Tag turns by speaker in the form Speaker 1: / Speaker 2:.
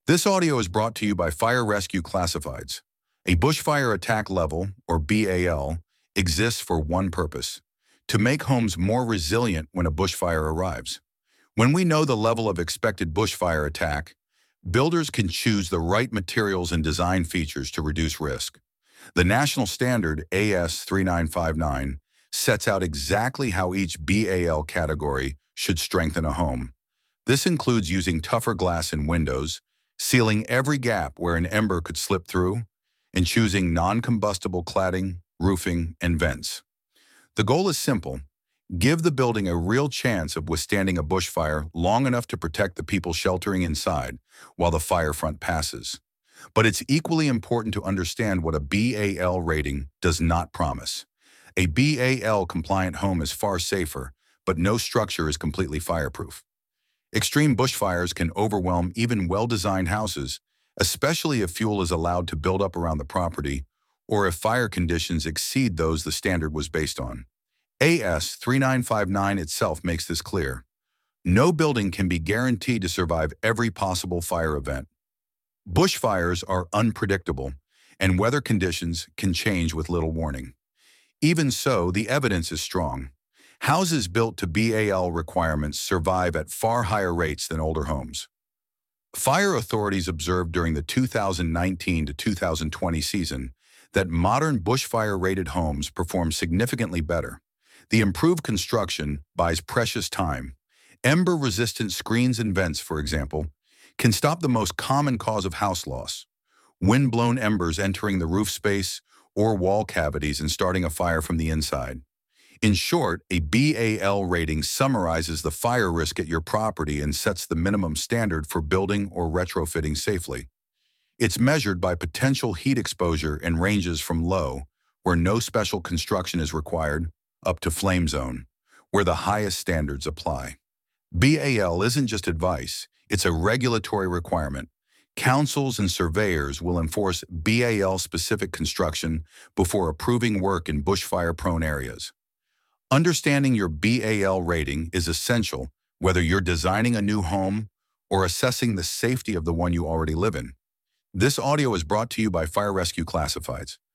Speaker 1: This audio is brought to you by Fire Rescue Classifieds. A bushfire attack level, or BAL, exists for one purpose: to make homes more resilient when a bushfire arrives. When we know the level of expected bushfire attack, builders can choose the right materials and design features to reduce risk. The national standard AS3959 sets out exactly how each BAL category should strengthen a home. This includes using tougher glass in windows, sealing every gap where an ember could slip through, and choosing non-combustible cladding, roofing, and vents. The goal is simple: give the building a real chance of withstanding a bushfire long enough to protect the people sheltering inside while the fire front passes. But it's equally important to understand what a BAL rating does not promise. A BAL-compliant home is far safer, but no structure is completely fireproof. Extreme bushfires can overwhelm even well-designed houses, especially if fuel is allowed to build up around the property or if fire conditions exceed those the standard was based on. AS3959 itself makes this clear. No building can be guaranteed to survive every possible fire event. Bushfires are unpredictable, and weather conditions can change with little warning. Even so, the evidence is strong. Houses built to BAL requirements survive at far higher rates than older homes. Fire authorities observed during the 2019 to 2020 season that modern bushfire-rated homes perform significantly better. The improved construction buys precious time. Ember-resistant screens and vents, for example, can stop the most common cause of house loss: wind-blown embers entering the roof space or wall cavities and starting a fire from the inside. In short, a BAL rating summarizes the fire risk at your property and sets the minimum standard for building or retrofitting safely. It's measured by potential heat exposure and ranges from low, where no special construction is required, up to flame zone, where the highest standards apply. BAL isn't just advice, it's a regulatory requirement. Councils and surveyors will enforce BAL-specific construction before approving work in bushfire-prone areas. Understanding your BAL rating is essential whether you're designing a new home or assessing the safety of the one you already live in. This audio is brought to you by Fire Rescue Classifieds.